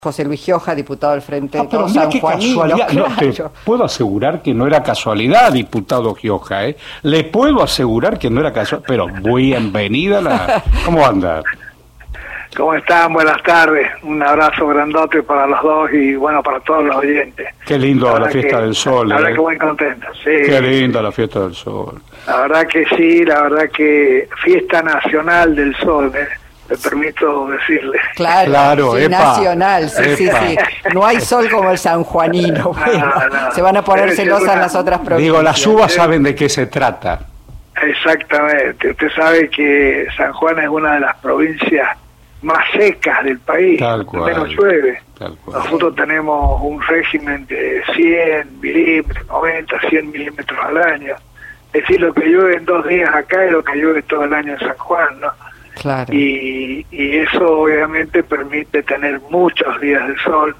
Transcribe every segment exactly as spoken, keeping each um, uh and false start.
José Luis Gioja, diputado del Frente ah, pero mira San qué Juanino, casualidad. claro. No, te puedo asegurar que no era casualidad, diputado Gioja, ¿eh? Le puedo asegurar que no era casualidad, pero bienvenida la... ¿Cómo anda? ¿Cómo están? Buenas tardes. Un abrazo grandote para los dos y, bueno, para todos los oyentes. Qué lindo la, la fiesta que, del sol. La verdad ¿eh? que muy contento. Sí, Qué linda sí. la fiesta del sol. La verdad que sí, la verdad que fiesta nacional del sol, ¿eh? Me permito decirle. Claro, claro sí, epa, nacional, sí, epa. sí, sí. No hay sol como el sanjuanino. Bueno, no, no. se van a poner Debe ser celosas una... las otras provincias. Digo, las uvas saben de qué se trata. Exactamente. Usted sabe que San Juan es una de las provincias más secas del país. Tal cual. Menos llueve. Tal cual. Nosotros tenemos un régimen de cien milímetros, noventa, cien milímetros al año. Es decir, lo que llueve en dos días acá es lo que llueve todo el año en San Juan, ¿no? Claro. Y, y eso obviamente permite tener muchos días de sol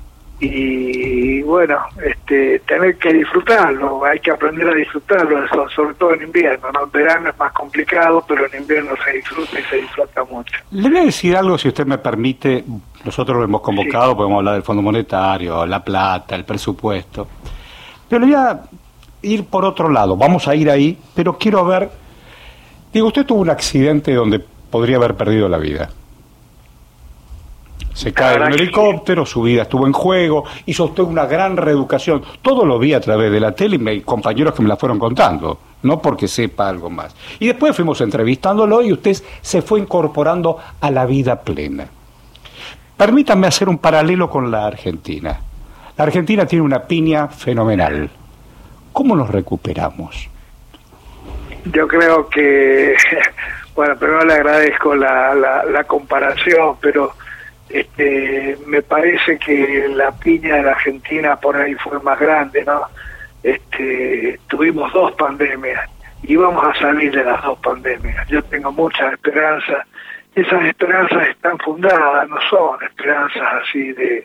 y bueno, este, tener que disfrutarlo, hay que aprender a disfrutarlo, eso, sobre todo en invierno, ¿no? En verano es más complicado, pero en invierno se disfruta y se disfruta mucho. Le voy a decir algo, si usted me permite. Nosotros lo hemos convocado, Sí. podemos hablar del Fondo Monetario, la plata, el presupuesto, pero le voy a ir por otro lado, vamos a ir ahí, pero quiero ver, digo, usted tuvo un accidente donde podría haber perdido la vida. Se cae en un helicóptero, su vida estuvo en juego, hizo usted una gran reeducación. Todo lo vi a través de la tele y me, hay compañeros que me la fueron contando, no porque sepa algo más. Y después fuimos entrevistándolo y usted se fue incorporando a la vida plena. Permítanme hacer un paralelo con la Argentina. La Argentina tiene una piña fenomenal. ¿Cómo nos recuperamos? Yo creo que, bueno, primero le agradezco la, la, la comparación, pero este, me parece que la piña de la Argentina por ahí fue más grande, ¿no? Este, tuvimos dos pandemias y vamos a salir de las dos pandemias. Yo tengo muchas esperanzas. Esas esperanzas están fundadas, no son esperanzas así de,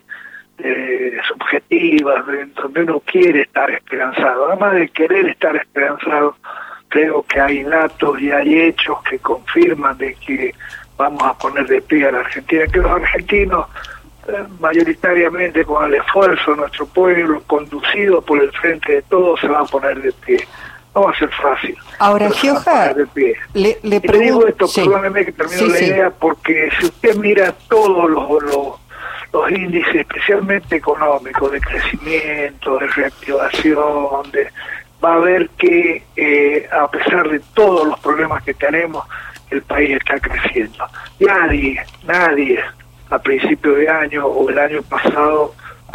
de subjetivas, de, donde uno quiere estar esperanzado. Además de querer estar esperanzado, creo que hay datos y hay hechos que confirman de que vamos a poner de pie a la Argentina, que los argentinos eh, mayoritariamente con el esfuerzo de nuestro pueblo, conducido por el Frente de Todos, se va a poner de pie. No va a ser fácil. Ahora, Gioja, le, le pregunto... digo esto, sí. perdóneme que termino sí, la sí. idea, porque si usted mira todos los, los, los índices, especialmente económicos, de crecimiento, de reactivación, de... va a ver que eh, a pesar de todos los problemas que tenemos, el país está creciendo. Nadie, nadie a principio de año o el año pasado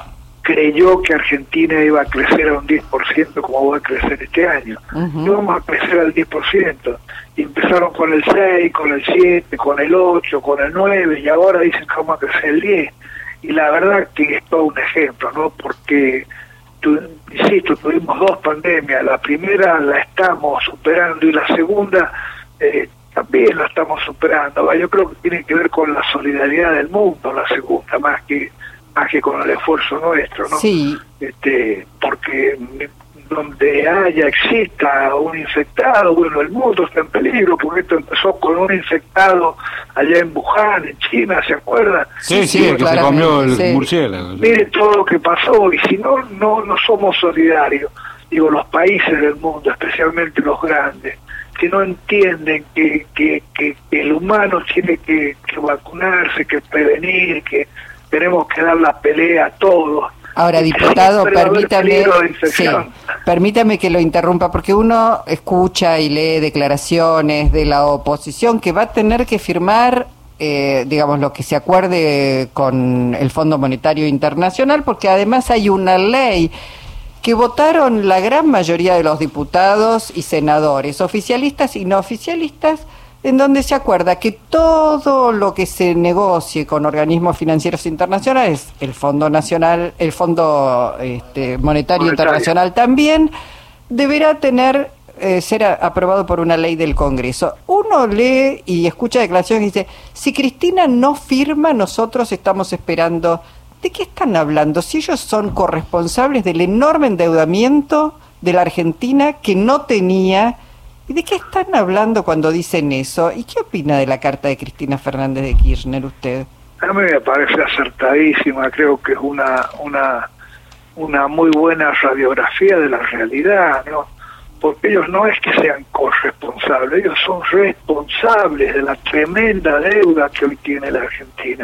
creyó que Argentina iba a crecer a un diez por ciento como va a crecer este año. Uh-huh. No vamos a crecer al diez por ciento. Y empezaron con el seis, con el siete, con el ocho, con el nueve, y ahora dicen que vamos a crecer el diez. Y la verdad que es todo un ejemplo, ¿no? Porque... Tu, insisto, tuvimos dos pandemias, la primera la estamos superando y la segunda eh, también la estamos superando. Yo creo que tiene que ver con la solidaridad del mundo, la segunda, más que más que con el esfuerzo nuestro, ¿no? Sí. Este, porque donde haya, exista un infectado, bueno, el mundo está en peligro, porque esto empezó con un infectado allá en Wuhan, en China, ¿se acuerdan? Sí, sí, sí, el que se comió el sí. murciélago. Mire todo lo que pasó, y si no, no, no somos solidarios, digo, los países del mundo, especialmente los grandes, que no entienden que, que, que, que el humano tiene que, que vacunarse, que prevenir, que tenemos que dar la pelea a todos. Ahora, diputado, permítame, sí, permítame que lo interrumpa, porque uno escucha y lee declaraciones de la oposición que va a tener que firmar, eh, digamos, lo que se acuerde con el Fondo Monetario Internacional, porque además hay una ley que votaron la gran mayoría de los diputados y senadores, oficialistas y no oficialistas, en donde se acuerda que todo lo que se negocie con organismos financieros internacionales, el Fondo Nacional, el Fondo este, Monetario, Monetario Internacional también, deberá tener eh, ser a, aprobado por una ley del Congreso. Uno lee y escucha declaraciones y dice, si Cristina no firma, nosotros estamos esperando. ¿De qué están hablando? Si ellos son corresponsables del enorme endeudamiento de la Argentina que no tenía. ¿Y de qué están hablando cuando dicen eso? ¿Y qué opina de la carta de Cristina Fernández de Kirchner usted? A mí me parece acertadísima, creo que es una una una muy buena radiografía de la realidad, ¿no? Porque ellos no es que sean corresponsables, ellos son responsables de la tremenda deuda que hoy tiene la Argentina,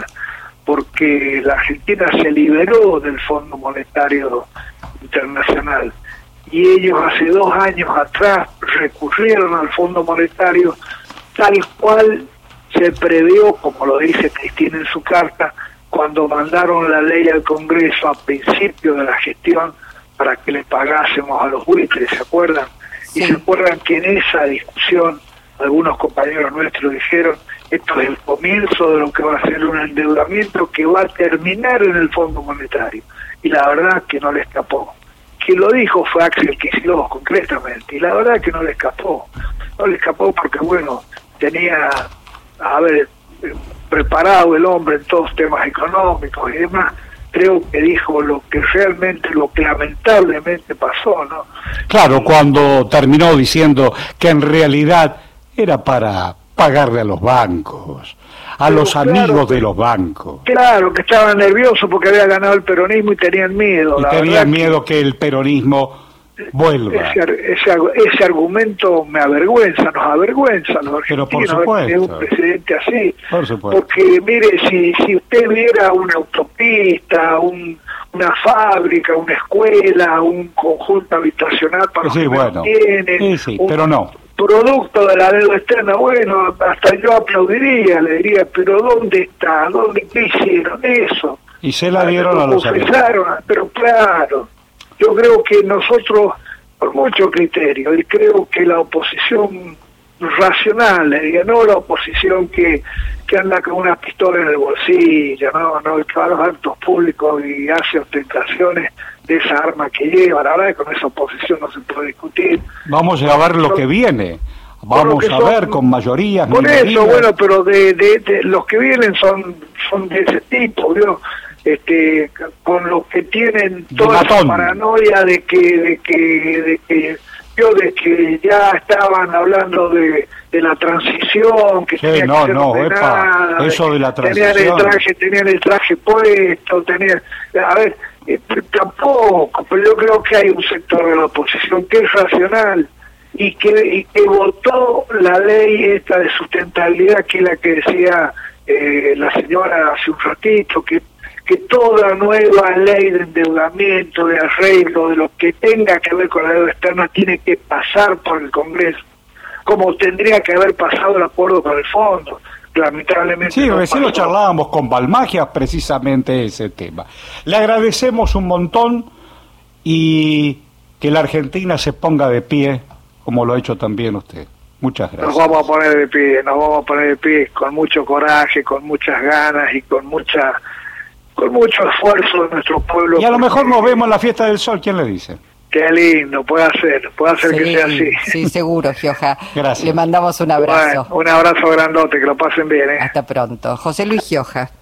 porque la Argentina se liberó del Fondo Monetario Internacional y ellos hace dos años atrás recurrieron al Fondo Monetario tal cual se previó, como lo dice Cristina en su carta, cuando mandaron la ley al Congreso a principio de la gestión para que le pagásemos a los buitres, ¿se acuerdan? Sí. Y se acuerdan que en esa discusión algunos compañeros nuestros dijeron, esto es el comienzo de lo que va a ser un endeudamiento que va a terminar en el Fondo Monetario. Y la verdad que no le escapó. Quien lo dijo fue Axel Kicillof, concretamente, y la verdad que no le escapó. No le escapó porque, bueno, tenía, a ver, preparado el hombre en todos temas económicos y demás. Creo que dijo lo que realmente, lo que lamentablemente pasó, ¿no? Claro, cuando terminó diciendo que en realidad era para pagarle a los bancos, a Pero los claro, amigos de los bancos. Claro, que estaban nerviosos porque había ganado el peronismo y tenían miedo. Y la tenían miedo que... que el peronismo vuelva. Ese, ese, ese argumento me avergüenza, nos avergüenza a los argentinos. Pero por supuesto. Un presidente así. Por supuesto. Porque, mire, si, si usted viera una autopista, un, una fábrica, una escuela, un conjunto habitacional para sí, los que bueno. tienen, sí, sí, un pero no. producto de la deuda externa, bueno, hasta yo aplaudiría, le diría, pero ¿dónde está? ¿Dónde qué hicieron eso? Y se la dieron a los amigos. Pero claro, yo creo que nosotros, por mucho criterio, y creo que la oposición racional, le diría, no la oposición que, que anda con una pistola en el bolsillo, no, no, que va a los actos públicos y hace ostentaciones de esa arma que lleva, la verdad que con esa oposición no se puede discutir. Vamos a ver lo que viene, vamos a ver son, con mayorías. Por eso, bueno, pero de, de, de los que vienen son son de ese tipo, ¿vio? Este, con los que tienen toda esa paranoia de que, de que, de que, yo de que ya estaban hablando de, de la transición, que sí, tenía no, que ser no, ordenada, epa, eso de la transición. Tenían el traje, tenían el traje puesto, tenían, a ver, eh, tampoco, pero yo creo que hay un sector de la oposición que es racional y que, y que votó la ley esta de sustentabilidad, que es la que decía eh, la señora hace un ratito, que que toda nueva ley de endeudamiento, de arreglo, de lo que tenga que ver con la deuda externa tiene que pasar por el Congreso, como tendría que haber pasado el acuerdo con el fondo. Lamentablemente sí, no recién lo charlábamos con Balmagia precisamente ese tema. Le agradecemos un montón y que la Argentina se ponga de pie, como lo ha hecho también usted. Muchas gracias. Nos vamos a poner de pie, nos vamos a poner de pie con mucho coraje, con muchas ganas y con mucha... con mucho esfuerzo de nuestro pueblo. Y a lo mejor nos vemos en la Fiesta del Sol, ¿quién le dice? Qué lindo, puede ser, puede ser sí, que sea así. Sí, seguro, Gioja. Gracias. Le mandamos un abrazo. Bueno, un abrazo grandote, que lo pasen bien, ¿eh? Hasta pronto. José Luis Gioja.